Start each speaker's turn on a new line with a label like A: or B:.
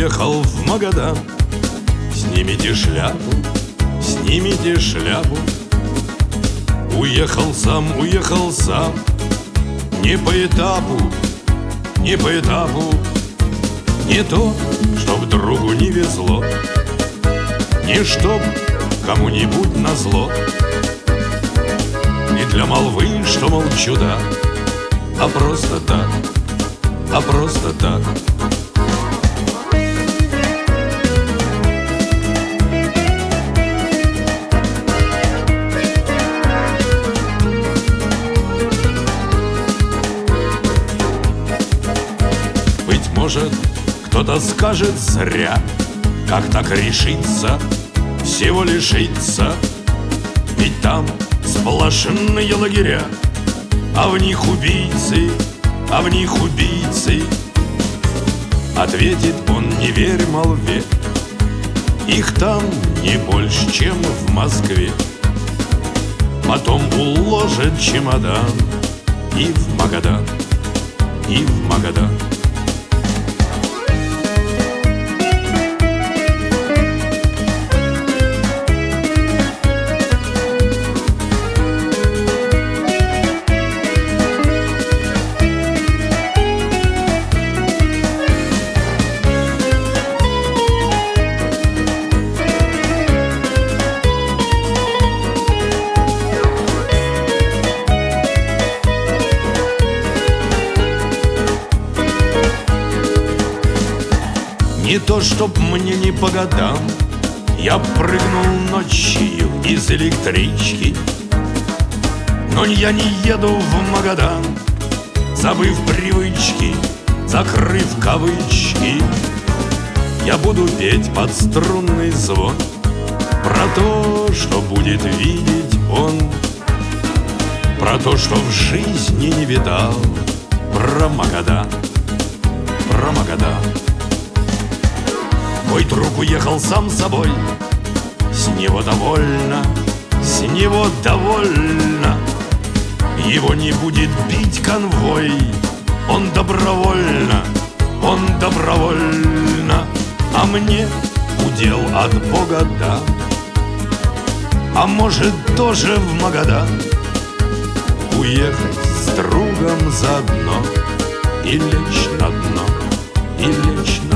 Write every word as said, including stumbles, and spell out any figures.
A: уехал в Магадан. Снимите шляпу, снимите шляпу. Уехал сам, уехал сам. Не по этапу, не по этапу. Не то, чтоб другу не везло, не чтоб кому-нибудь назло. Не для молвы, что молчу, да, а просто так, а просто так. Быть может, кто-то скажет зря, как так решиться, всего лишиться. Ведь там сплошные лагеря, а в них убийцы, а в них убийцы. Ответит он: не верь молве, их там не больше, чем в Москве. Потом уложит чемодан и в Магадан, и в Магадан. Не то, чтоб мне не по годам, я прыгнул ночью из электрички, но я не еду в Магадан, забыв привычки, закрыв кавычки. Я буду петь под струнный звон про то, что будет видеть он, про то, что в жизни не видал, про Магадан, про Магадан. Мой друг уехал сам собой, с него довольно, с него довольно. Его не будет бить конвой, он добровольно, он добровольно. А мне удел от Бога дан, а может тоже в Магадан уехать с другом заодно и лечь на дно, и лечь на дно.